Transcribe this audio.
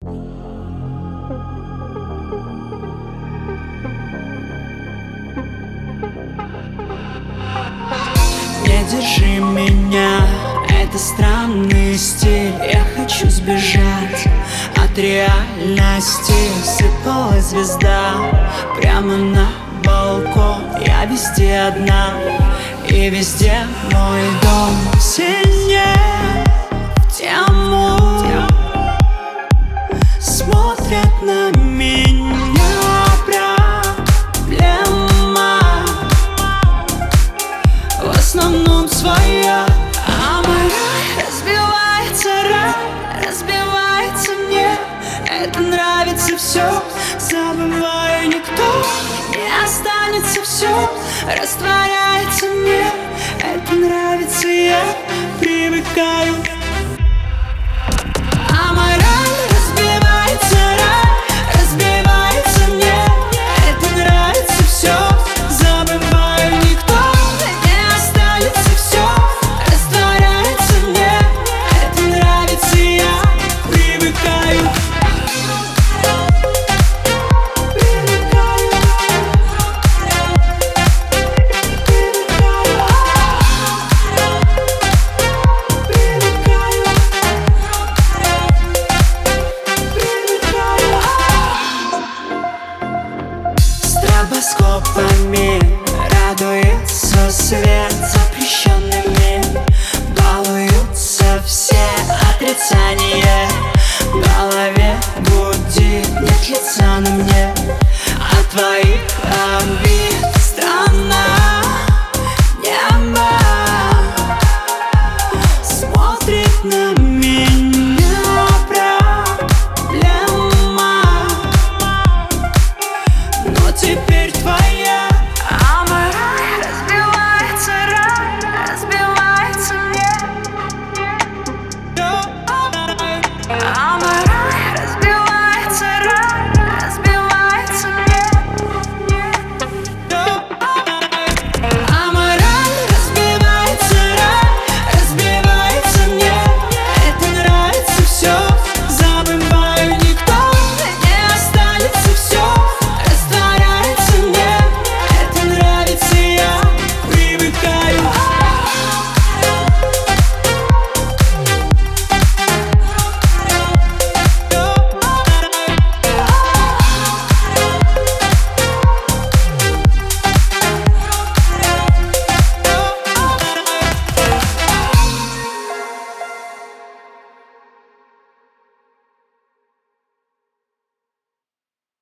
Не держи меня, это странный стиль. Я хочу сбежать от реальности. Сыпала звезда прямо на балкон. Я везде одна, и везде мой дом. Все не в тему смотрят на меня. Проблема в основном своя. А мой рай разбивается мне. Это нравится все, забываю, никто не останется, все растворяется мне. Это нравится, я привыкаю. А мой рай разбивается мне. Это нравится, все забываю, никто не останется, все растворяется мне. Это нравится, я привыкаю. Стробоскопами радуется свет, запрещенными балуются все. Отрицание в голове гудит, нет лица на мне.